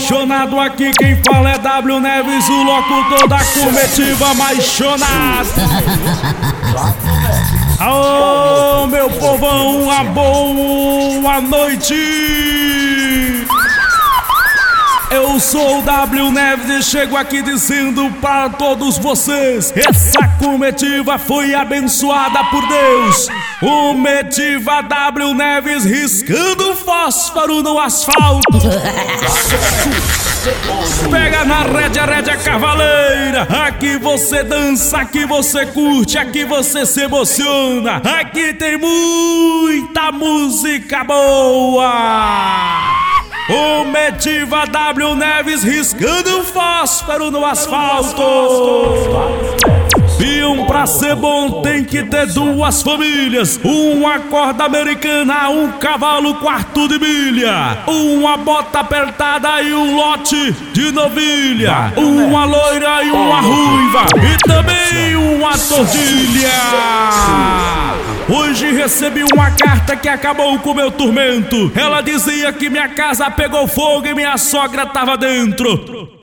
apaixonado aqui, quem fala é W Neves, o locutor da comitiva mais chonada. Ô meu povão, uma boa noite. Eu sou o W Neves e chego aqui dizendo para todos vocês: essa comitiva foi abençoada por Deus. Comitiva W Neves riscando fósforo no asfalto. Pega na rédea cavaleira. Aqui você dança, aqui você curte, aqui você se emociona. Aqui tem muita música boa. Comitiva W Neves riscando fósforo no asfalto. E pra ser bom tem que ter duas famílias: uma corda americana, um cavalo quarto de milha, uma bota apertada e um lote de novilha, uma loira e uma ruiva e também uma tordilha. Hoje recebi uma carta que acabou com meu tormento. Ela dizia que minha casa pegou fogo e minha sogra tava dentro.